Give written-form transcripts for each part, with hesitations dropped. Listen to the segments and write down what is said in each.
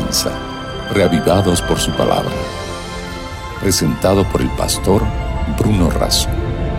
comienza, reavivados por su palabra. Presentado por el pastor Bruno Razo.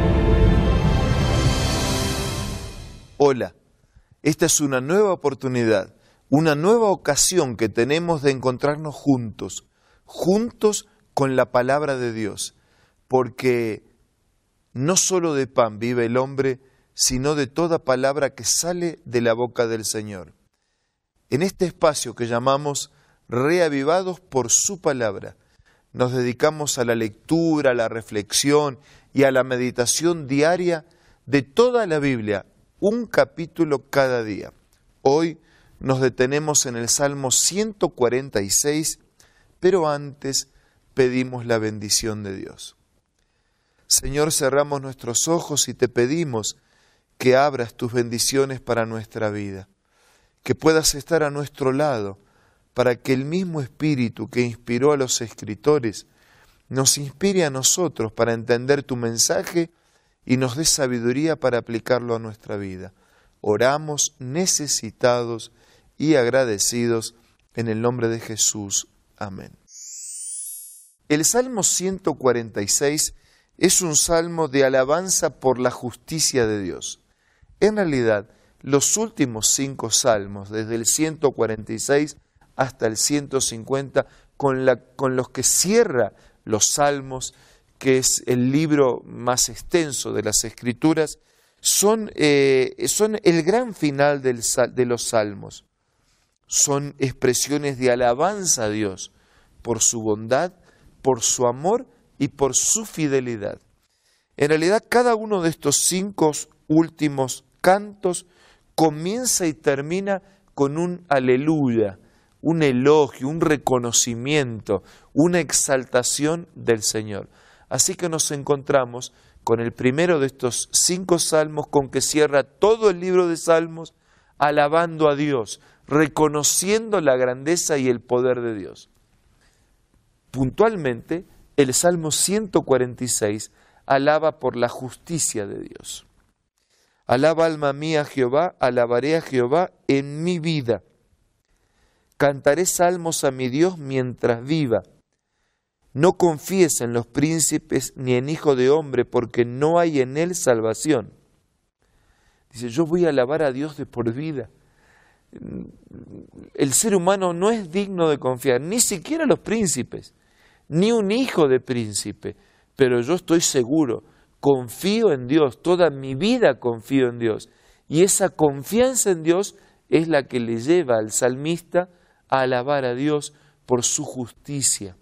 Hola, esta es una nueva oportunidad, una nueva ocasión que tenemos de encontrarnos juntos con la palabra de Dios, porque no solo de pan vive el hombre, sino de toda palabra que sale de la boca del Señor. En este espacio que llamamos Reavivados por su palabra, nos dedicamos a la lectura, a la reflexión y a la meditación diaria de toda la Biblia, un capítulo cada día. Hoy nos detenemos en el Salmo 146, pero antes pedimos la bendición de Dios. Señor, cerramos nuestros ojos y te pedimos que abras tus bendiciones para nuestra vida, que puedas estar a nuestro lado, para que el mismo Espíritu que inspiró a los escritores nos inspire a nosotros para entender tu mensaje y nos dé sabiduría para aplicarlo a nuestra vida. Oramos necesitados y agradecidos en el nombre de Jesús. Amén. El Salmo 146 es un salmo de alabanza por la justicia de Dios. En realidad, los últimos 5 salmos, desde el 146 hasta el 150, con los que cierra los salmos, que es el libro más extenso de las Escrituras, son el gran final de los salmos. Son expresiones de alabanza a Dios por su bondad, por su amor y por su fidelidad. En realidad, cada uno de estos 5 últimos cantos comienza y termina con un aleluya, un elogio, un reconocimiento, una exaltación del Señor. Así que nos encontramos con el primero de estos 5 salmos con que cierra todo el libro de Salmos, alabando a Dios, reconociendo la grandeza y el poder de Dios. Puntualmente, el Salmo 146 alaba por la justicia de Dios. Alaba alma mía a Jehová, alabaré a Jehová en mi vida. Cantaré salmos a mi Dios mientras viva. No confíes en los príncipes ni en hijo de hombre, porque no hay en él salvación. Dice, yo voy a alabar a Dios de por vida. El ser humano no es digno de confiar, ni siquiera los príncipes, ni un hijo de príncipe. Pero yo estoy seguro, confío en Dios, toda mi vida confío en Dios. Y esa confianza en Dios es la que le lleva al salmista a alabar a Dios por su justicia.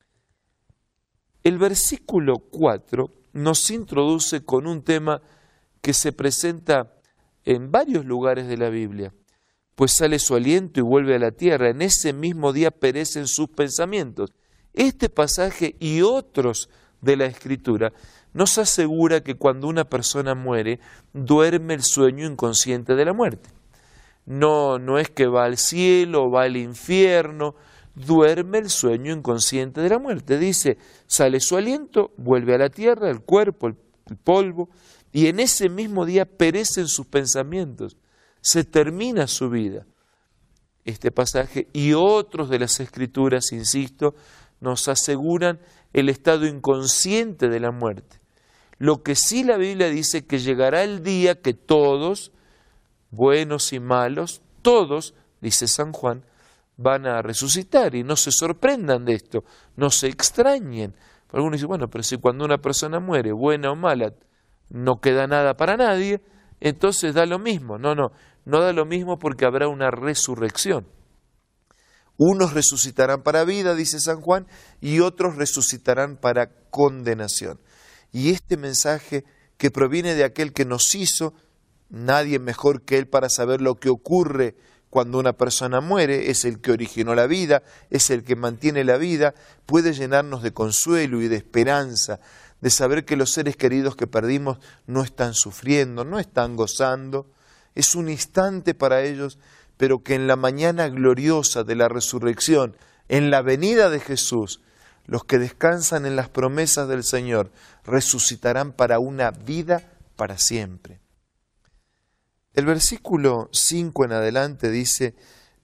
El versículo 4 nos introduce con un tema que se presenta en varios lugares de la Biblia. Pues sale su aliento y vuelve a la tierra, en ese mismo día perecen sus pensamientos. Este pasaje y otros de la Escritura nos asegura que cuando una persona muere, duerme el sueño inconsciente de la muerte. No es que va al cielo, va al infierno, duerme el sueño inconsciente de la muerte. Dice, sale su aliento, vuelve a la tierra, el cuerpo, el polvo, y en ese mismo día perecen sus pensamientos, se termina su vida. Este pasaje y otros de las Escrituras, insisto, nos aseguran el estado inconsciente de la muerte. Lo que sí la Biblia dice que llegará el día que todos, buenos y malos, todos, dice San Juan, van a resucitar, y no se sorprendan de esto, no se extrañen. Algunos dicen, bueno, pero si cuando una persona muere, buena o mala, no queda nada para nadie, entonces da lo mismo. No da lo mismo, porque habrá una resurrección. Unos resucitarán para vida, dice San Juan, y otros resucitarán para condenación. Y este mensaje que proviene de aquel que nos hizo, nadie mejor que Él para saber lo que ocurre cuando una persona muere, es el que originó la vida, es el que mantiene la vida, puede llenarnos de consuelo y de esperanza, de saber que los seres queridos que perdimos no están sufriendo, no están gozando. Es un instante para ellos, pero que en la mañana gloriosa de la resurrección, en la venida de Jesús, los que descansan en las promesas del Señor resucitarán para una vida para siempre. El versículo 5 en adelante dice,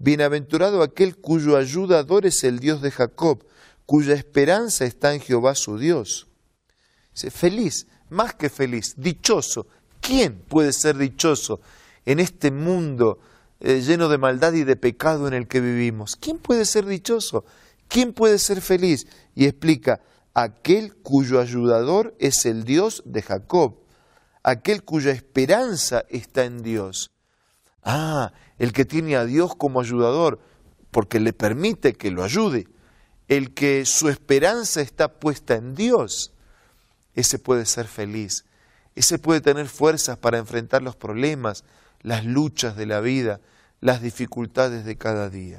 Bienaventurado aquel cuyo ayudador es el Dios de Jacob, cuya esperanza está en Jehová su Dios. Dice, feliz, más que feliz, dichoso. ¿Quién puede ser dichoso en este mundo lleno de maldad y de pecado en el que vivimos? ¿Quién puede ser dichoso? ¿Quién puede ser feliz? Y explica, aquel cuyo ayudador es el Dios de Jacob, aquel cuya esperanza está en Dios. El que tiene a Dios como ayudador, porque le permite que lo ayude. El que su esperanza está puesta en Dios, ese puede ser feliz. Ese puede tener fuerzas para enfrentar los problemas, las luchas de la vida, las dificultades de cada día.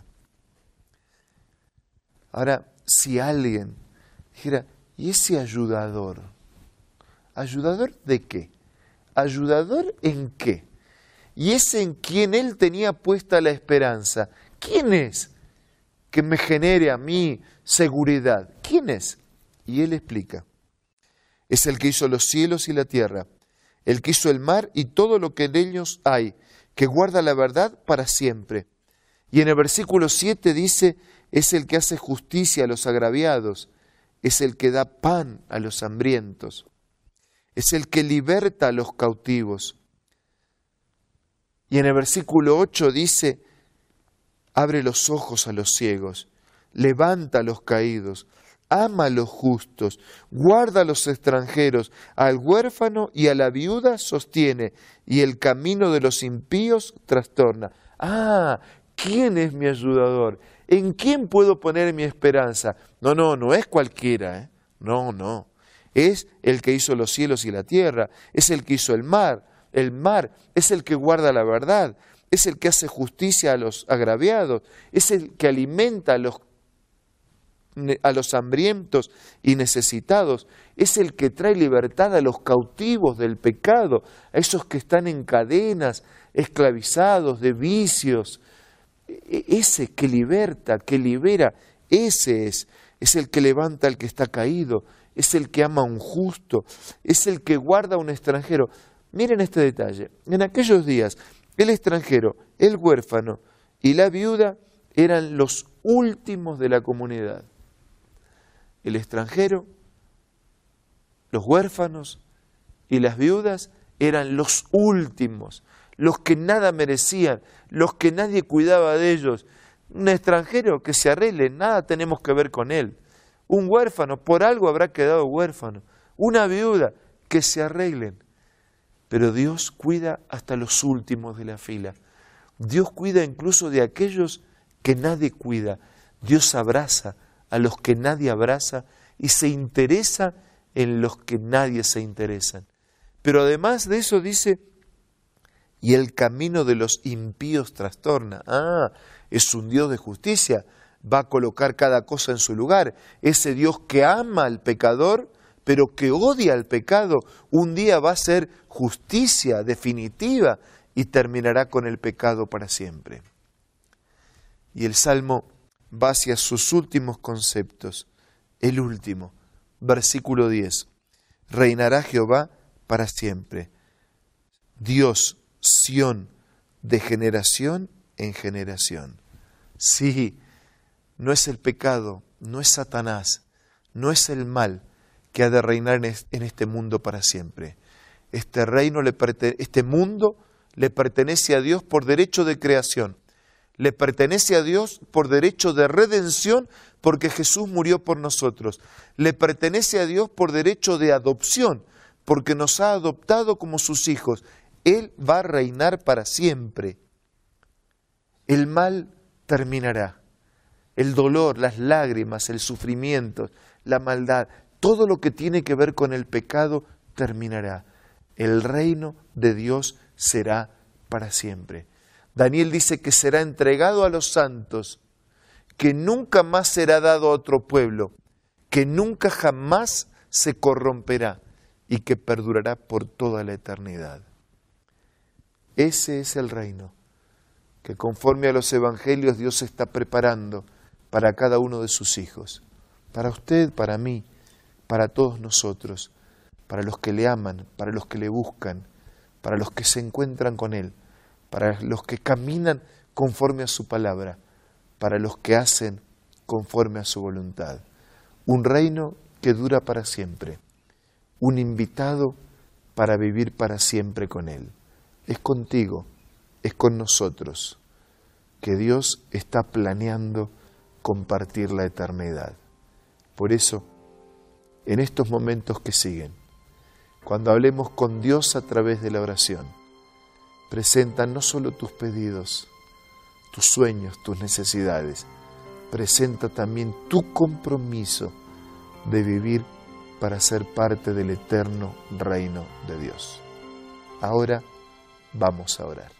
Ahora, si alguien dijera, ¿y ese ayudador? ¿Ayudador de qué? ¿Ayudador en qué? Y es en quien él tenía puesta la esperanza. ¿Quién es que me genere a mí seguridad? ¿Quién es? Y él explica. Es el que hizo los cielos y la tierra, el que hizo el mar y todo lo que en ellos hay, que guarda la verdad para siempre. Y en el versículo 7 dice, es el que hace justicia a los agraviados, es el que da pan a los hambrientos, es el que liberta a los cautivos. Y en el versículo 8 dice, abre los ojos a los ciegos, levanta a los caídos, ama a los justos, guarda a los extranjeros, al huérfano y a la viuda sostiene, y el camino de los impíos trastorna. ¿Quién es mi ayudador? ¿En quién puedo poner mi esperanza? No es cualquiera, No. Es el que hizo los cielos y la tierra, es el que hizo el mar es el que guarda la verdad, es el que hace justicia a los agraviados, es el que alimenta a los hambrientos y necesitados, es el que trae libertad a los cautivos del pecado, a esos que están en cadenas, esclavizados de vicios. Ese que liberta, que libera, ese es el que levanta al que está caído, es el que ama a un justo, es el que guarda a un extranjero. Miren este detalle, en aquellos días el extranjero, el huérfano y la viuda eran los últimos de la comunidad. El extranjero, los huérfanos y las viudas eran los últimos, los que nada merecían, los que nadie cuidaba de ellos. Un extranjero que se arregle, nada tenemos que ver con él. Un huérfano, por algo habrá quedado huérfano. Una viuda, que se arreglen. Pero Dios cuida hasta los últimos de la fila. Dios cuida incluso de aquellos que nadie cuida. Dios abraza a los que nadie abraza y se interesa en los que nadie se interesan. Pero además de eso dice, y el camino de los impíos trastorna. Es un Dios de justicia, va a colocar cada cosa en su lugar. Ese Dios que ama al pecador, pero que odia al pecado, un día va a ser justicia definitiva y terminará con el pecado para siempre. Y el Salmo va hacia sus últimos conceptos. El último, versículo 10. Reinará Jehová para siempre. Dios, Sión, de generación en generación. Sí, no es el pecado, no es Satanás, no es el mal que ha de reinar en este mundo para siempre. Este mundo le pertenece a Dios por derecho de creación. Le pertenece a Dios por derecho de redención porque Jesús murió por nosotros. Le pertenece a Dios por derecho de adopción porque nos ha adoptado como sus hijos. Él va a reinar para siempre. El mal terminará. El dolor, las lágrimas, el sufrimiento, la maldad, todo lo que tiene que ver con el pecado terminará. El reino de Dios será para siempre. Daniel dice que será entregado a los santos, que nunca más será dado a otro pueblo, que nunca jamás se corromperá y que perdurará por toda la eternidad. Ese es el reino que conforme a los evangelios Dios está preparando para cada uno de sus hijos, para usted, para mí, para todos nosotros, para los que le aman, para los que le buscan, para los que se encuentran con Él, para los que caminan conforme a su palabra, para los que hacen conforme a su voluntad. Un reino que dura para siempre, un invitado para vivir para siempre con Él. Es contigo, es con nosotros, que Dios está planeando compartir la eternidad. Por eso, en estos momentos que siguen, cuando hablemos con Dios a través de la oración, presenta no solo tus pedidos, tus sueños, tus necesidades, presenta también tu compromiso de vivir para ser parte del eterno reino de Dios. Ahora vamos a orar.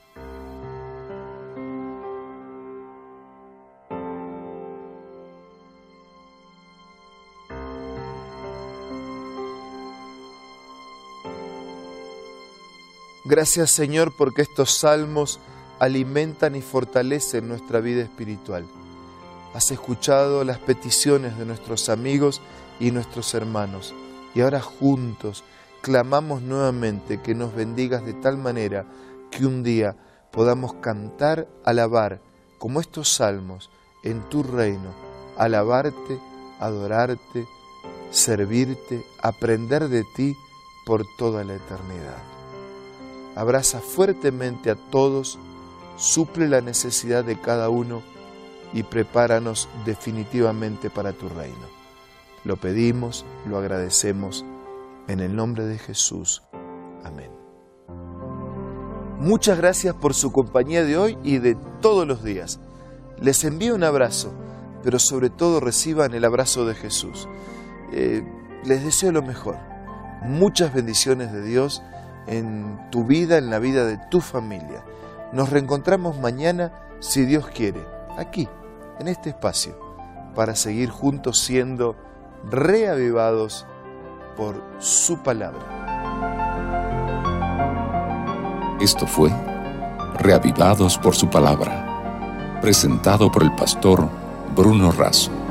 Gracias, Señor, porque estos salmos alimentan y fortalecen nuestra vida espiritual. Has escuchado las peticiones de nuestros amigos y nuestros hermanos, y ahora juntos clamamos nuevamente que nos bendigas de tal manera que un día podamos cantar, alabar, como estos salmos, en tu reino, alabarte, adorarte, servirte, aprender de ti por toda la eternidad. Abraza fuertemente a todos, suple la necesidad de cada uno y prepáranos definitivamente para tu reino. Lo pedimos, lo agradecemos, en el nombre de Jesús. Amén. Muchas gracias por su compañía de hoy y de todos los días. Les envío un abrazo, pero sobre todo reciban el abrazo de Jesús. Les deseo lo mejor. Muchas bendiciones de Dios en tu vida, en la vida de tu familia. Nos reencontramos mañana, si Dios quiere, aquí, en este espacio, para seguir juntos siendo reavivados por su palabra. Esto fue Reavivados por su palabra, presentado por el pastor Bruno Razo.